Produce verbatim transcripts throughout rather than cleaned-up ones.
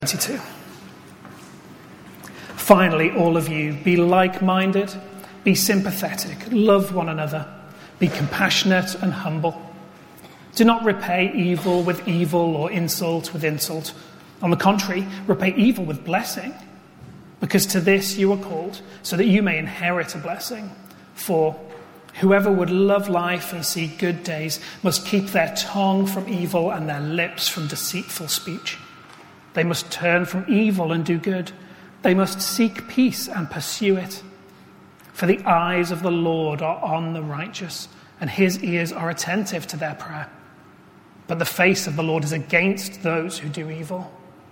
twenty-two. Finally, all of you, be like-minded, be sympathetic, love one another, be compassionate and humble. Do not repay evil with evil or insult with insult. On the contrary, repay evil with blessing, because to this you are called, so that you may inherit a blessing. For whoever would love life and see good days must keep their tongue from evil and their lips from deceitful speech. They must turn from evil and do good. They must seek peace and pursue it. For the eyes of the Lord are on the righteous, and his ears are attentive to their prayer. But the face of the Lord is against those who do evil.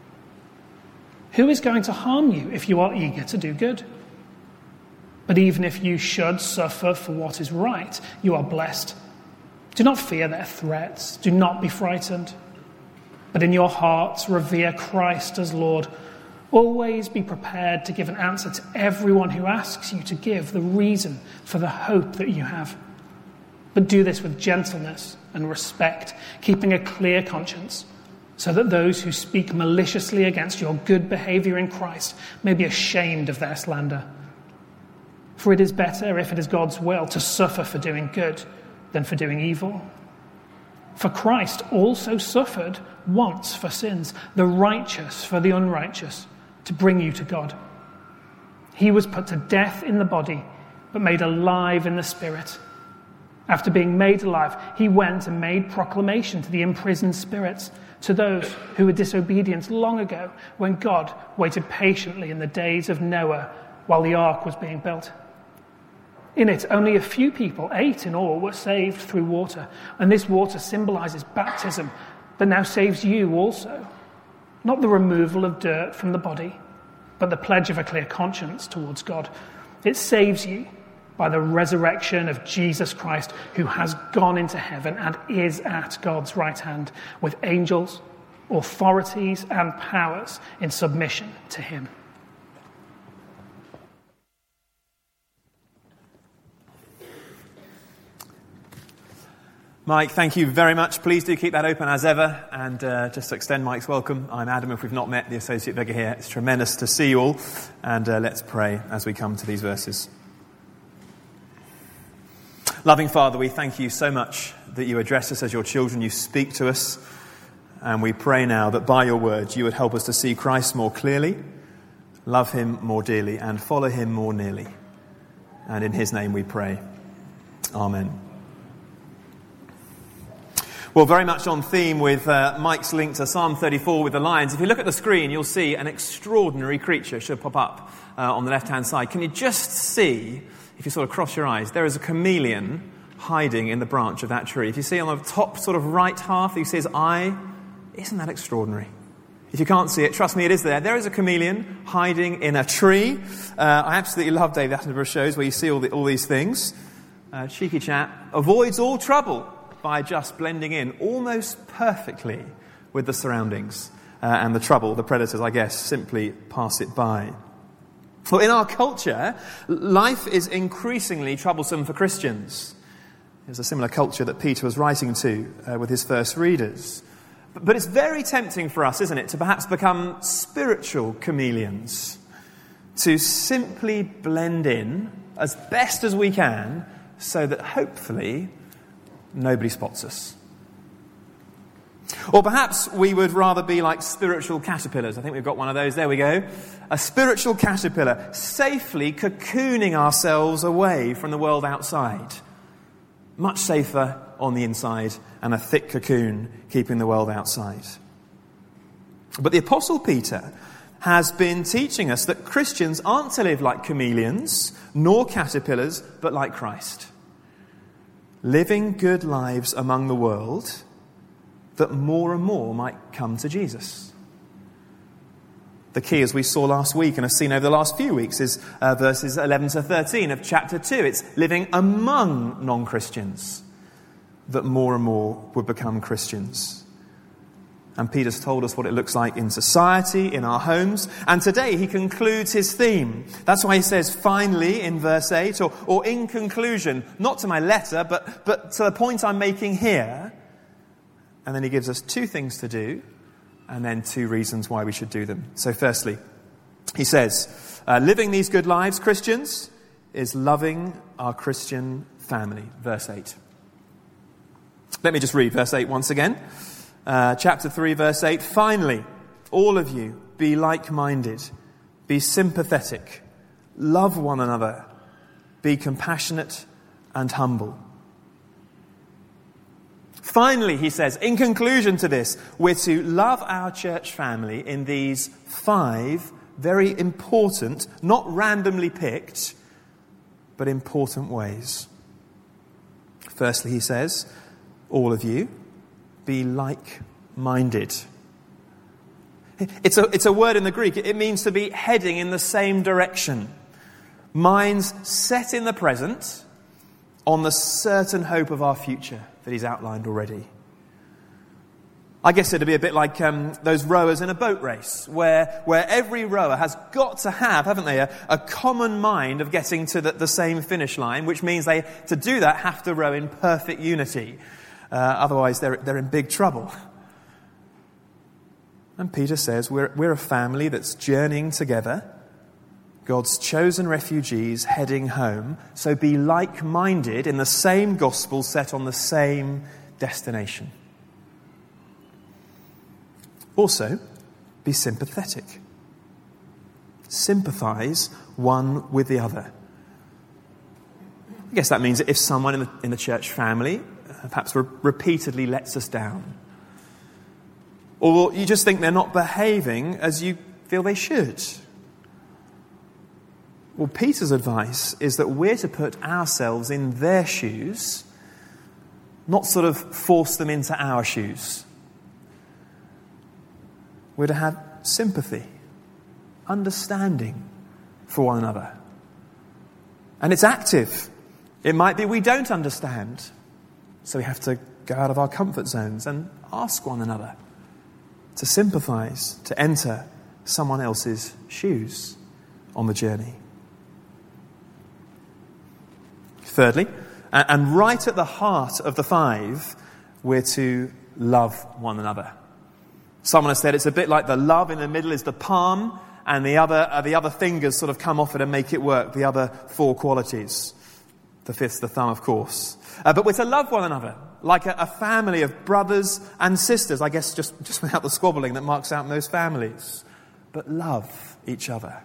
Who is going to harm you if you are eager to do good? But even if you should suffer for what is right, you are blessed. Do not fear their threats. Do not be frightened. But in your hearts, revere Christ as Lord. Always be prepared to give an answer to everyone who asks you to give the reason for the hope that you have. But do this with gentleness and respect, keeping a clear conscience, so that those who speak maliciously against your good behavior in Christ may be ashamed of their slander. For it is better, if it is God's will, to suffer for doing good than for doing evil. For Christ also suffered once for sins, the righteous for the unrighteous, to bring you to God. He was put to death in the body, but made alive in the spirit. After being made alive, he went and made proclamation to the imprisoned spirits, to those who were disobedient long ago, when God waited patiently in the days of Noah while the ark was being built. In it, only a few people, eight in all, were saved through water. And this water symbolizes baptism that now saves you also. Not the removal of dirt from the body, but the pledge of a clear conscience towards God. It saves you by the resurrection of Jesus Christ, who has gone into heaven and is at God's right hand, with angels, authorities, and powers in submission to him. Mike, thank you very much. Please do keep that open as ever. And uh, just to extend Mike's welcome, I'm Adam, if we've not met, the Associate Vicar here. It's tremendous to see you all. And uh, let's pray as we come to these verses. Loving Father, we thank you so much that you address us as your children, you speak to us. And we pray now that by your word you would help us to see Christ more clearly, love him more dearly, and follow him more nearly. And in his name we pray. Amen. Well, very much on theme with uh, Mike's link to Psalm thirty-four with the lions. If you look at the screen, you'll see an extraordinary creature should pop up uh, on the left-hand side. Can you just see, if you sort of cross your eyes, there is a chameleon hiding in the branch of that tree. If you see on the top sort of right half, you see his eye. Isn't that extraordinary? If you can't see it, trust me, it is there. There is a chameleon hiding in a tree. Uh, I absolutely love David Attenborough's shows where you see all, the, all these things. Uh, cheeky chap avoids all trouble by just blending in almost perfectly with the surroundings. Uh, and the trouble, the predators, I guess, simply pass it by. Well, in our culture, life is increasingly troublesome for Christians. There's a similar culture that Peter was writing to uh, with his first readers. But, but it's very tempting for us, isn't it, to perhaps become spiritual chameleons, to simply blend in as best as we can so that hopefully nobody spots us. Or perhaps we would rather be like spiritual caterpillars. I think we've got one of those. There we go. A spiritual caterpillar, safely cocooning ourselves away from the world outside. Much safer on the inside, and a thick cocoon keeping the world outside. But the Apostle Peter has been teaching us that Christians aren't to live like chameleons, nor caterpillars, but like Christ. Living good lives among the world, that more and more might come to Jesus. The key, as we saw last week and have seen over the last few weeks, is uh, verses eleven to thirteen of chapter two. It's living among non-Christians, that more and more would become Christians. And Peter's told us what it looks like in society, in our homes. And today he concludes his theme. That's why he says, finally, in verse eight, or, or in conclusion, not to my letter, but, but to the point I'm making here. And then he gives us two things to do and then two reasons why we should do them. So firstly, he says, uh, living these good lives, Christians, is loving our Christian family. Verse eight. Let me just read verse eight once again. Uh, chapter three, verse eight. Finally, all of you, be like-minded, be sympathetic, love one another, be compassionate and humble. Finally, he says, in conclusion to this, we're to love our church family in these five very important, not randomly picked, but important ways. Firstly, he says, all of you, be like-minded. It's a, it's a word in the Greek. It means to be heading in the same direction. Minds set in the present on the certain hope of our future that he's outlined already. I guess it'd be a bit like um, those rowers in a boat race, where where every rower has got to have, haven't they, a, a common mind of getting to the, the same finish line, which means they, to do that, have to row in perfect unity. Uh, otherwise, they're they're in big trouble. And Peter says we're we're a family that's journeying together, God's chosen refugees heading home. So be like-minded in the same gospel, set on the same destination. Also, be sympathetic. Sympathize one with the other. I guess that means that if someone in the, in the church family uh, perhaps re- repeatedly lets us down, or you just think they're not behaving as you feel they should, well, Peter's advice is that we're to put ourselves in their shoes, not sort of force them into our shoes. We're to have sympathy, understanding for one another. And it's active. It might be we don't understand, so we have to go out of our comfort zones and ask one another to sympathize, to enter someone else's shoes on the journey. Thirdly, and right at the heart of the five, we're to love one another. Someone has said it's a bit like the love in the middle is the palm, and the other uh, the other fingers sort of come off it and make it work, the other four qualities. The fifth's the thumb, of course. Uh, but we're to love one another, like a, a family of brothers and sisters, I guess just, just without the squabbling that marks out most families. But love each other.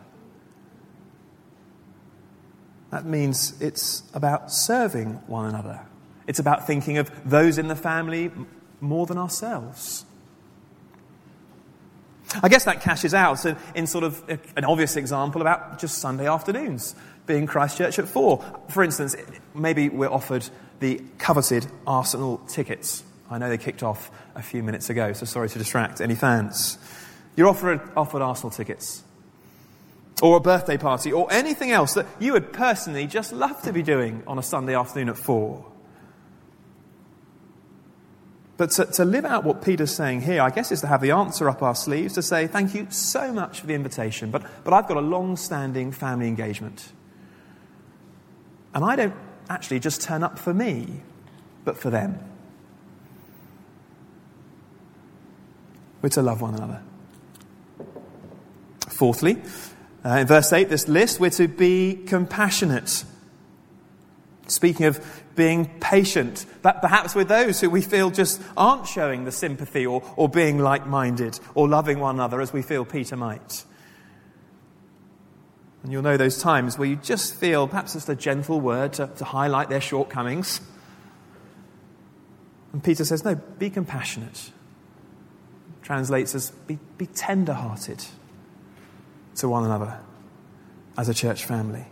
That means it's about serving one another. It's about thinking of those in the family more than ourselves. I guess that cashes out in, in sort of an obvious example about just Sunday afternoons, being Christchurch at four. For instance, maybe we're offered the coveted Arsenal tickets. I know they kicked off a few minutes ago, so sorry to distract any fans. You're offered, offered Arsenal tickets, or a birthday party, or anything else that you would personally just love to be doing on a Sunday afternoon at four. But to, to live out what Peter's saying here, I guess, is to have the answer up our sleeves, to say, thank you so much for the invitation, but, but I've got a long-standing family engagement. And I don't actually just turn up for me, but for them. We're to love one another. Fourthly, uh, in verse eight, this list, we're to be compassionate. Speaking of being patient, but perhaps with those who we feel just aren't showing the sympathy or, or being like-minded or loving one another as we feel Peter might. And you'll know those times where you just feel perhaps just a gentle word to, to highlight their shortcomings. And Peter says, no, be compassionate. Translates as be, be tender-hearted to one another as a church family.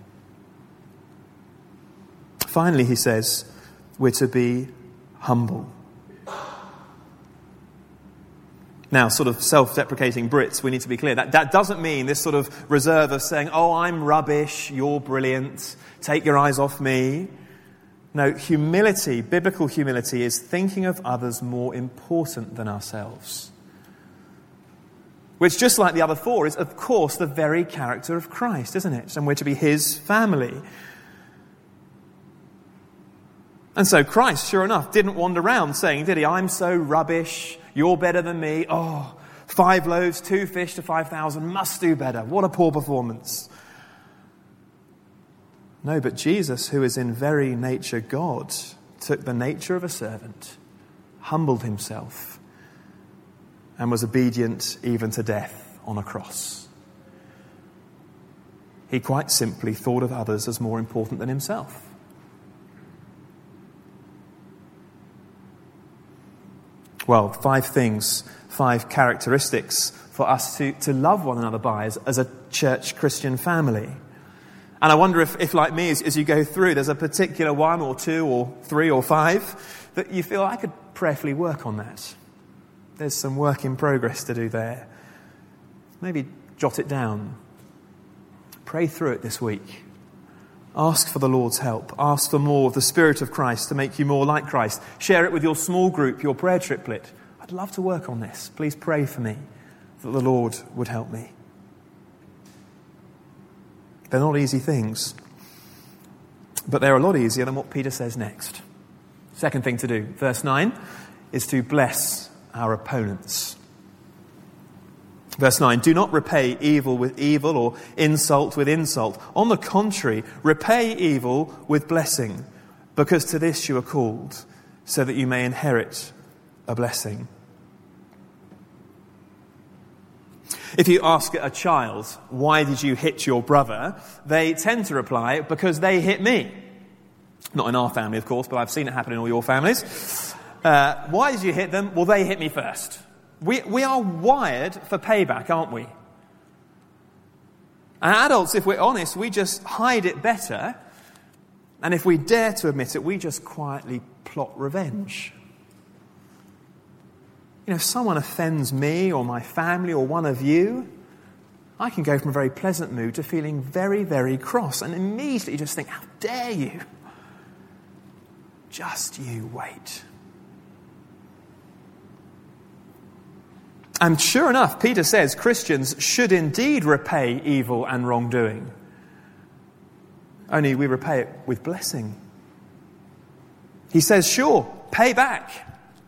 Finally, he says, we're to be humble. Now, sort of self-deprecating Brits, we need to be clear. That, that doesn't mean this sort of reserve of saying, oh, I'm rubbish, you're brilliant, take your eyes off me. No, humility, biblical humility, is thinking of others more important than ourselves. Which, just like the other four, is, of course, the very character of Christ, isn't it? And we're to be his family. And so Christ, sure enough, didn't wander around saying, did he, I'm so rubbish, you're better than me, oh, Five loaves, two fish to five thousand, must do better. What a poor performance. No, but Jesus, who is in very nature God, took the nature of a servant, humbled himself, and was obedient even to death on a cross. He quite simply thought of others as more important than himself. Well, five things, five characteristics for us to, to love one another by as, as a church Christian family. And I wonder if, if like me, as, as you go through, there's a particular one or two or three or five that you feel, I could prayerfully work on that. There's some work in progress to do there. Maybe jot it down. Pray through it this week. Ask for the Lord's help. Ask for more of the Spirit of Christ to make you more like Christ. Share it with your small group, your prayer triplet. I'd love to work on this. Please pray for me that the Lord would help me. They're not easy things, but they're a lot easier than what Peter says next. Second thing to do, verse nine, is to bless our opponents. Verse nine, do not repay evil with evil or insult with insult. On the contrary, repay evil with blessing, because to this you are called, so that you may inherit a blessing. If you ask a child, why did you hit your brother? They tend to reply, because they hit me. Not in our family, of course, but I've seen it happen in all your families. Uh, why did you hit them? Well, they hit me first. We, we are wired for payback, aren't we? And adults, if we're honest, we just hide it better. And if we dare to admit it, we just quietly plot revenge. You know, if someone offends me or my family or one of you, I can go from a very pleasant mood to feeling very, very cross and immediately just think, how dare you? Just you wait. And sure enough, Peter says Christians should indeed repay evil and wrongdoing. Only we repay it with blessing. He says, sure, pay back.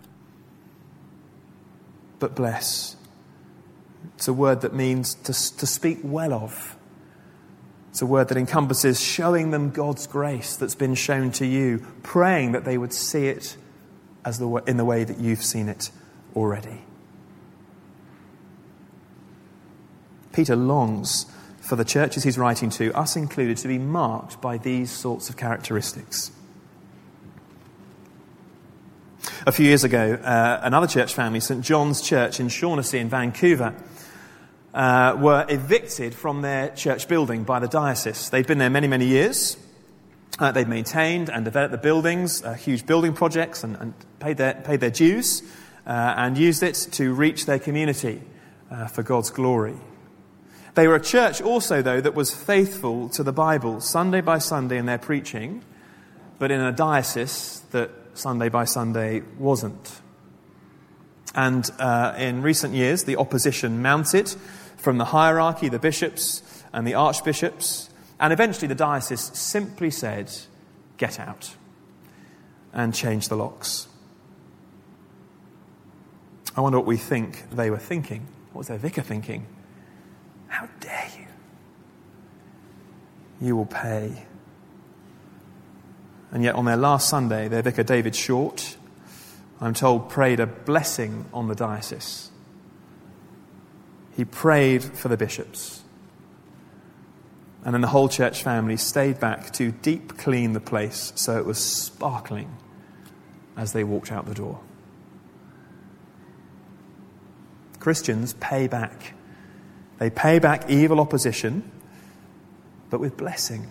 But bless. It's a word that means to, to speak well of. It's a word that encompasses showing them God's grace that's been shown to you, praying that they would see it as the in the way that you've seen it already. Peter longs for the churches he's writing to, us included, to be marked by these sorts of characteristics. A few years ago, uh, another church family, St John's Church in Shaughnessy in Vancouver, uh, were evicted from their church building by the diocese. They'd been there many, many years. Uh, they'd maintained and developed the buildings, uh, huge building projects, and, and paid their paid their dues, uh, and used it to reach their community uh, for God's glory. They were a church also, though, that was faithful to the Bible, Sunday by Sunday in their preaching, but in a diocese that Sunday by Sunday wasn't. And uh, in recent years, the opposition mounted from the hierarchy, the bishops and the archbishops, and eventually the diocese simply said, get out, and changed the locks. I wonder what we think they were thinking. What was their vicar thinking? How dare you? You will pay. And yet on their last Sunday, their vicar, David Short, I'm told, prayed a blessing on the diocese. He prayed for the bishops. And then the whole church family stayed back to deep clean the place so it was sparkling as they walked out the door. Christians pay back. They pay back evil opposition, but with blessing.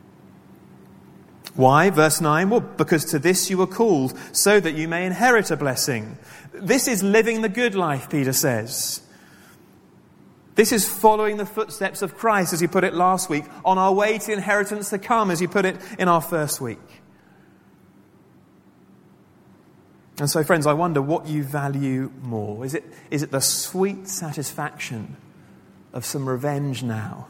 Why? Verse nine, well, because to this you were called, so that you may inherit a blessing. This is living the good life, Peter says. This is following the footsteps of Christ, as he put it last week, on our way to inheritance to come, as he put it in our first week. And so, friends, I wonder what you value more. Is it, is it the sweet satisfaction of some revenge now?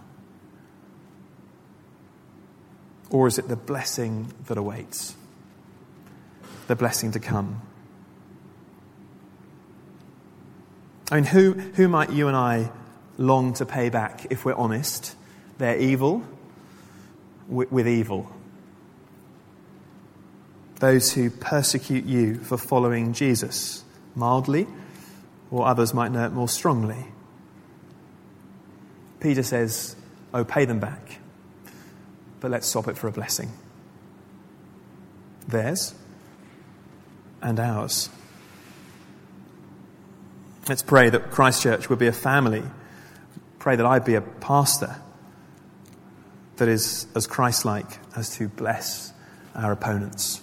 Or is it the blessing that awaits? The blessing to come? I mean, who, who might you and I long to pay back if we're honest? Their evil with, with evil. Those who persecute you for following Jesus mildly, or others might know it more strongly. Peter says, oh, pay them back, but let's swap it for a blessing. Theirs and ours. Let's pray that Christchurch would be a family. Pray that I'd be a pastor that is as Christ-like as to bless our opponents.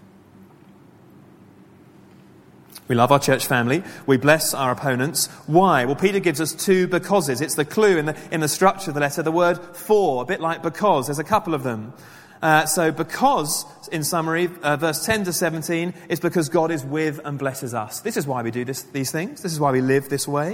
We love our church family. We bless our opponents. Why? Well, Peter gives us two becauses. It's the clue in the, in the structure of the letter, the word for, a bit like because. There's a couple of them. Uh, so because, in summary, uh, verse ten to seventeen, is because God is with and blesses us. This is why we do this, these things. This is why we live this way.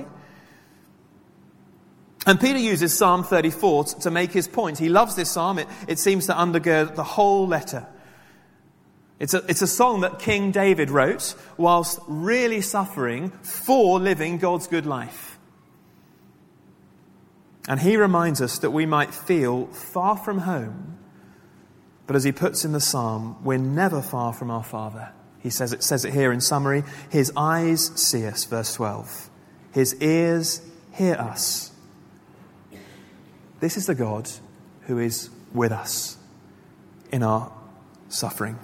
And Peter uses Psalm thirty-four to make his point. He loves this psalm. It, it seems to undergird the whole letter. It's a, it's a song that King David wrote whilst really suffering for living God's good life. And he reminds us that we might feel far from home, but as he puts in the psalm, we're never far from our Father. He says it says it here in summary. His eyes see us, verse twelve. His ears hear us. This is the God who is with us in our suffering.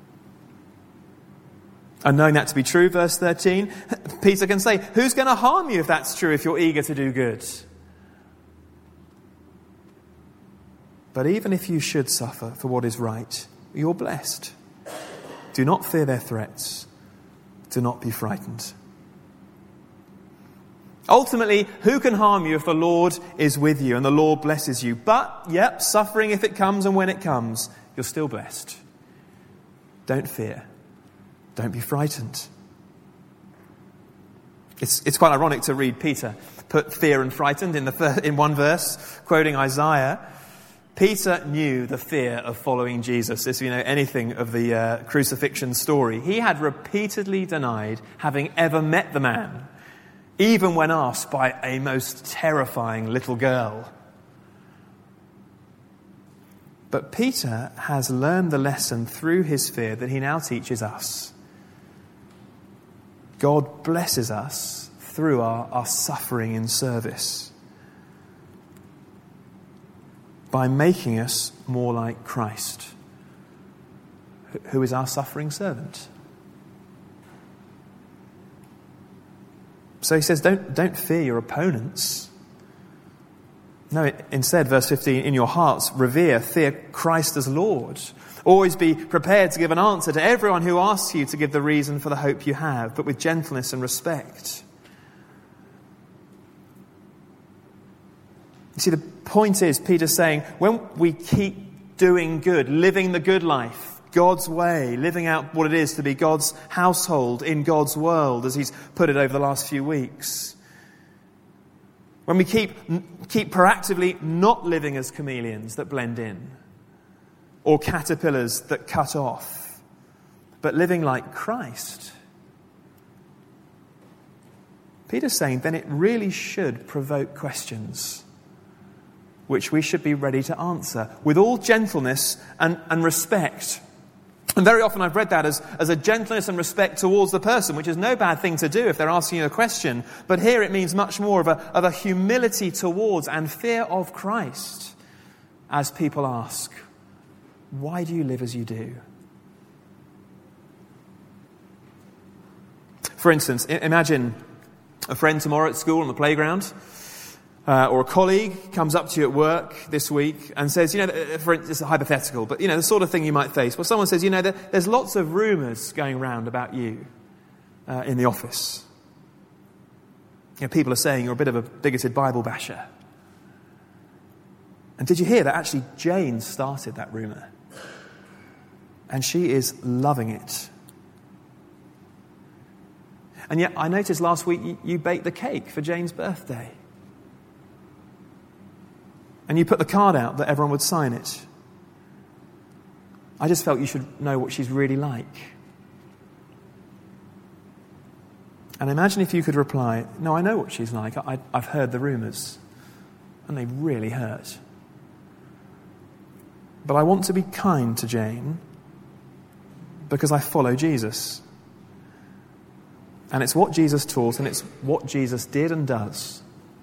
And knowing that to be true, verse thirteen, Peter can say, who's going to harm you if that's true, if you're eager to do good? But even if you should suffer for what is right, you're blessed. Do not fear their threats. Do not be frightened. Ultimately, who can harm you if the Lord is with you and the Lord blesses you? But, yep, suffering if it comes and when it comes, you're still blessed. Don't fear. Don't be frightened. It's, it's quite ironic to read Peter put fear and frightened in, the, in one verse, quoting Isaiah. Peter knew the fear of following Jesus. If you know anything of the uh, crucifixion story, he had repeatedly denied having ever met the man, even when asked by a most terrifying little girl. But Peter has learned the lesson through his fear that he now teaches us. God blesses us through our, our suffering in service by making us more like Christ, who is our suffering servant. So he says, don't, don't fear your opponents. No, it, instead, verse fifteen, in your hearts, revere, fear Christ as Lord. Always be prepared to give an answer to everyone who asks you to give the reason for the hope you have, but with gentleness and respect. You see, the point is, Peter's saying, when we keep doing good, living the good life, God's way, living out what it is to be God's household in God's world, as he's put it over the last few weeks. When we keep, keep proactively not living as chameleons that blend in, or caterpillars that cut off, but living like Christ, Peter's saying then it really should provoke questions which we should be ready to answer with all gentleness and, and respect. And very often I've read that as, as a gentleness and respect towards the person, which is no bad thing to do if they're asking you a question. But here it means much more of a, of a humility towards and fear of Christ as people ask, why do you live as you do? For instance, imagine a friend tomorrow at school on the playground, uh, or a colleague comes up to you at work this week and says, you know, for instance, it's a hypothetical, but, you know, the sort of thing you might face. Well, someone says, you know, there, there's lots of rumours going around about you uh, in the office. You know, people are saying you're a bit of a bigoted Bible basher. And did you hear that actually Jane started that rumour? And she is loving it. And yet I noticed last week you, you baked the cake for Jane's birthday. And you put the card out that everyone would sign it. I just felt you should know what she's really like. And imagine if you could reply, no, I know what she's like. I, I've heard the rumours. And they really hurt. But I want to be kind to Jane because I follow Jesus. And it's what Jesus taught, and it's what Jesus did and does.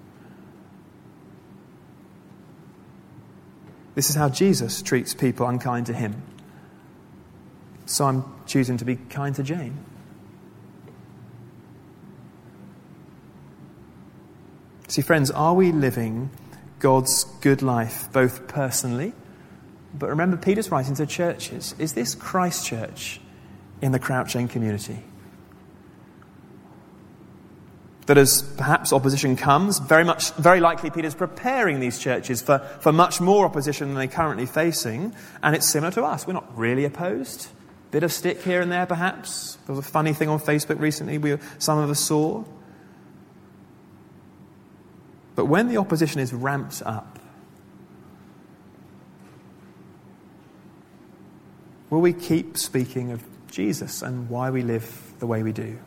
This is how Jesus treats people unkind to him. So I'm choosing to be kind to Jane. See, friends, are we living God's good life, both personally, but remember Peter's writing to churches. Is this Christ Church in the Crouch End community? That as perhaps opposition comes, very much, very likely Peter's preparing these churches for, for much more opposition than they're currently facing, and it's similar to us. We're not really opposed. Bit of stick here and there, perhaps. There was a funny thing on Facebook recently we, some of us saw. But when the opposition is ramped up, will we keep speaking of Jesus and why we live the way we do?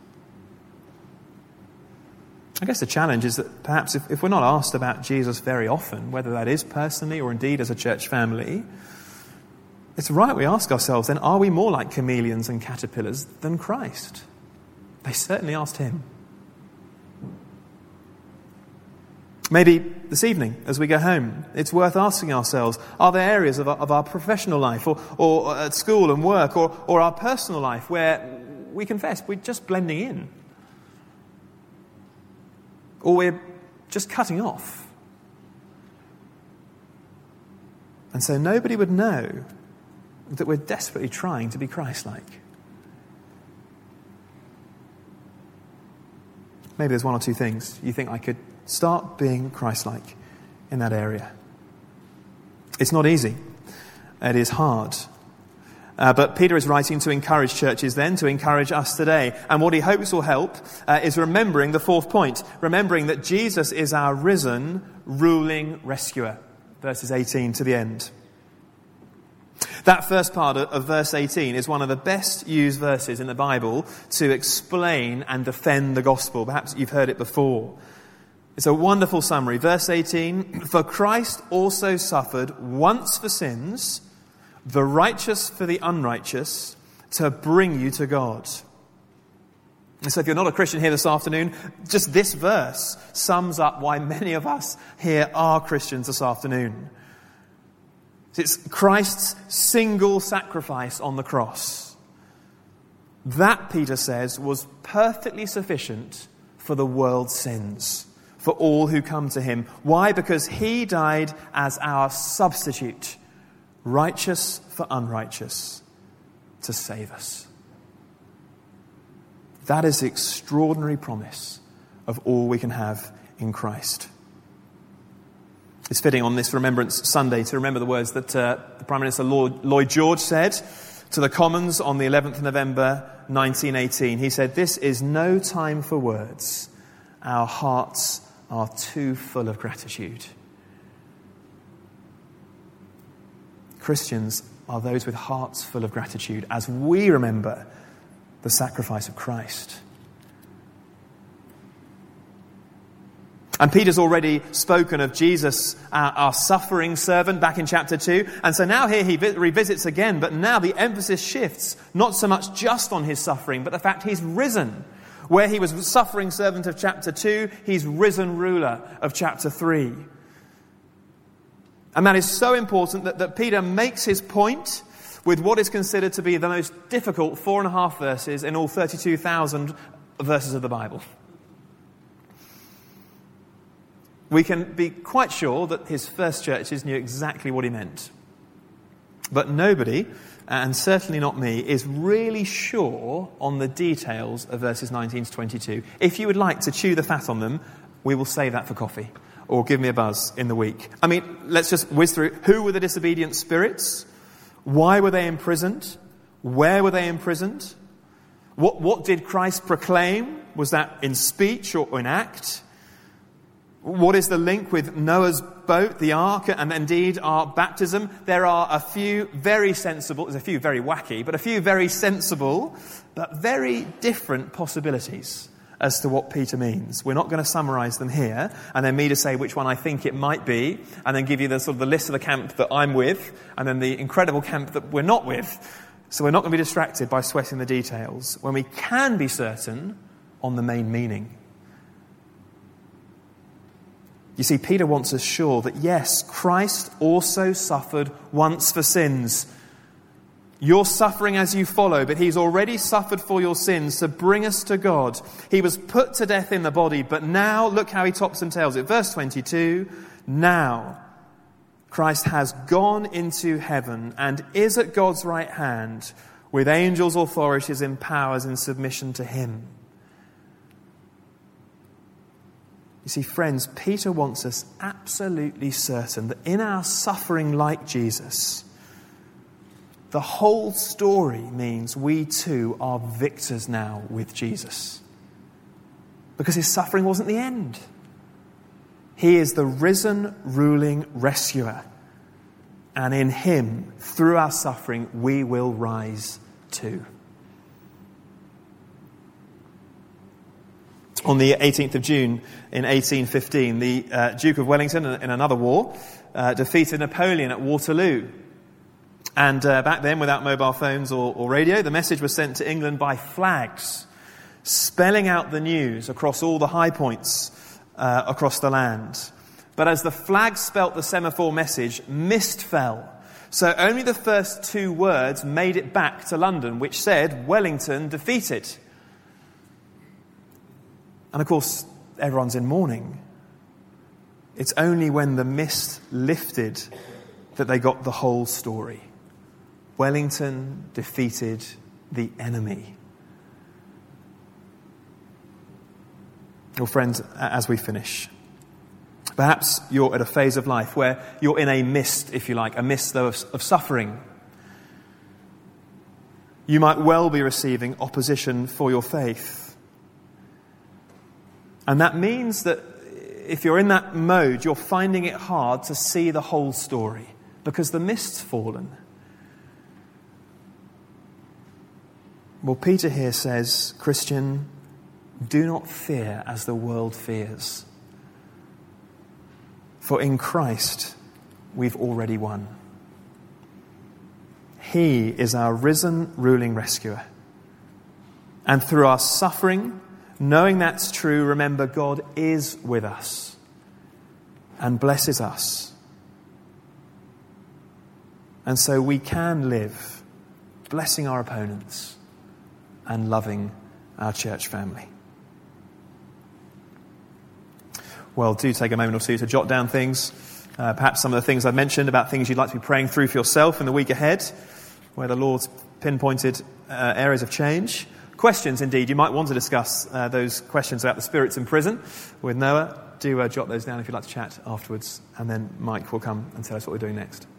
I guess the challenge is that perhaps if, if we're not asked about Jesus very often, whether that is personally or indeed as a church family, it's right we ask ourselves then, are we more like chameleons and caterpillars than Christ? They certainly asked him. Maybe this evening, as we go home, it's worth asking ourselves, are there areas of our, of our professional life or, or at school and work or, or our personal life where we confess we're just blending in? Or we're just cutting off? And so nobody would know that we're desperately trying to be Christ-like. Maybe there's one or two things you think I could start being Christ-like in that area. It's not easy. It is hard. Uh, but Peter is writing to encourage churches then, to encourage us today. And what he hopes will help uh, is remembering the fourth point, remembering that Jesus is our risen, ruling rescuer. Verses eighteen to the end. That first part of, of verse eighteen is one of the best used verses in the Bible to explain and defend the gospel. Perhaps you've heard it before. It's a wonderful summary. Verse eighteen, for Christ also suffered once for sins, the righteous for the unrighteous, to bring you to God. And so if you're not a Christian here this afternoon, just this verse sums up why many of us here are Christians this afternoon. It's Christ's single sacrifice on the cross. That, Peter says, was perfectly sufficient for the world's sins, for all who come to him. Why? Because he died as our substitute, righteous for unrighteous, to save us. That is the extraordinary promise of all we can have in Christ. It's fitting on this Remembrance Sunday to remember the words that uh, the Prime Minister Lord, Lloyd George said to the Commons on the eleventh of November nineteen eighteen. He said, "This is no time for words. Our hearts are too full of gratitude." Christians are those with hearts full of gratitude as we remember the sacrifice of Christ. And Peter's already spoken of Jesus, our, our suffering servant, back in chapter two. And so now here he vi- revisits again, but now the emphasis shifts not so much just on his suffering, but the fact he's risen. Where he was suffering servant of chapter two, he's risen ruler of chapter three. And that is so important that, that Peter makes his point with what is considered to be the most difficult four and a half verses in all thirty-two thousand verses of the Bible. We can be quite sure that his first churches knew exactly what he meant. But nobody, and certainly not me, is really sure on the details of verses nineteen to twenty-two. If you would like to chew the fat on them, we will save that for coffee. Or give me a buzz in the week. I mean, let's just whiz through. Who were the disobedient spirits? Why were they imprisoned? Where were they imprisoned? What, what did Christ proclaim? Was that in speech or in act? What is the link with Noah's boat, the ark, and indeed our baptism? There are a few very sensible, there's a few very wacky, but a few very sensible, but very different possibilities as to what Peter means. We're not going to summarize them here, and then me to say which one I think it might be, and then give you the sort of the list of the camp that I'm with, and then the incredible camp that we're not with. So we're not going to be distracted by sweating the details, when we can be certain on the main meaning. You see, Peter wants us sure that yes, Christ also suffered once for sins. You're suffering as you follow, but he's already suffered for your sins to bring us to God. He was put to death in the body, but now look how he tops and tails it. Verse twenty-two, now Christ has gone into heaven and is at God's right hand with angels, authorities and powers in submission to him. You see, friends, Peter wants us absolutely certain that in our suffering like Jesus, the whole story means we too are victors now with Jesus. Because his suffering wasn't the end. He is the risen, ruling rescuer. And in him, through our suffering, we will rise too. On the eighteenth of June in eighteen fifteen, the uh, Duke of Wellington, in another war, uh, defeated Napoleon at Waterloo. And uh, back then, without mobile phones or, or radio, the message was sent to England by flags, spelling out the news across all the high points uh, across the land. But as the flag spelt the semaphore message, mist fell. So only the first two words made it back to London, which said, Wellington defeated. And of course, everyone's in mourning. It's only when the mist lifted that they got the whole story. Wellington defeated the enemy. Well, friends, as we finish, perhaps you're at a phase of life where you're in a mist, if you like, a mist though of, of suffering. You might well be receiving opposition for your faith. And that means that if you're in that mode, you're finding it hard to see the whole story because the mist's fallen. Well, Peter here says, Christian, do not fear as the world fears. For in Christ, we've already won. He is our risen, ruling rescuer. And through our suffering, knowing that's true, remember God is with us and blesses us. And so we can live blessing our opponents and loving our church family. Well, do take a moment or two to jot down things. Uh, perhaps some of the things I've mentioned about things you'd like to be praying through for yourself in the week ahead, where the Lord's pinpointed uh, areas of change. Questions, indeed. You might want to discuss uh, those questions about the spirits in prison with Noah. Do uh, jot those down if you'd like to chat afterwards. And then Mike will come and tell us what we're doing next.